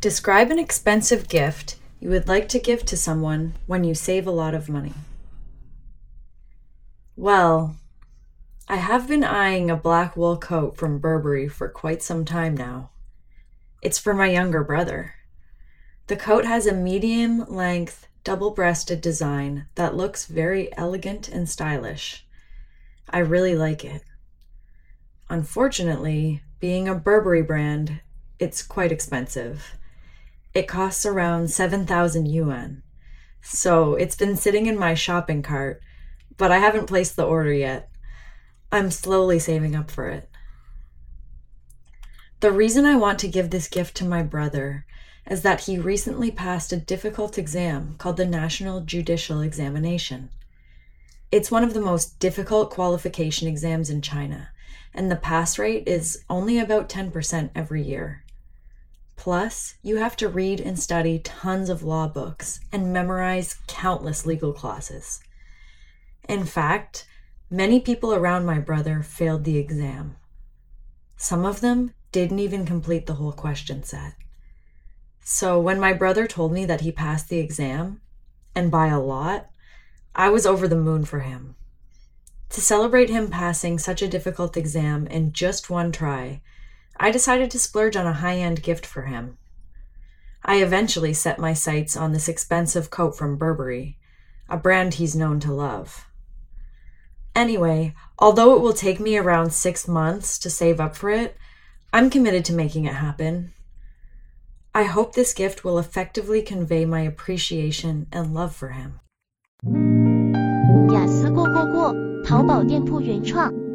Describe an expensive gift you would like to give to someone when you save a lot of money. Well, I have been eyeing a black wool coat from Burberry for quite some time now. It's for my younger brother. The coat has a medium-length, double-breasted design that looks very elegant and stylish. I really like it. Unfortunately, being a Burberry brand, it's quite expensive. It costs around 7,000 yuan. So it's been sitting in my shopping cart, but I haven't placed the order yet. I'm slowly saving up for it. The reason I want to give this gift to my brother is that he recently passed a difficult exam called the National Judicial Examination. It's one of the most difficult qualification exams in China, and the pass rate is only about 10% every year. Plus, you have to read and study tons of law books and memorize countless legal clauses. In fact, many people around my brother failed the exam. Some of them didn't even complete the whole question set. So when my brother told me that he passed the exam, and by a lot, I was over the moon for him. To celebrate him passing such a difficult exam in just one try, I decided to splurge on a high-end gift for him. I eventually set my sights on this expensive coat from Burberry, a brand he's known to love. Anyway, although it will take me around 6 months to save up for it, I'm committed to making it happen. I hope this gift will effectively convey my appreciation and love for him. 雅思过，淘宝店铺原创。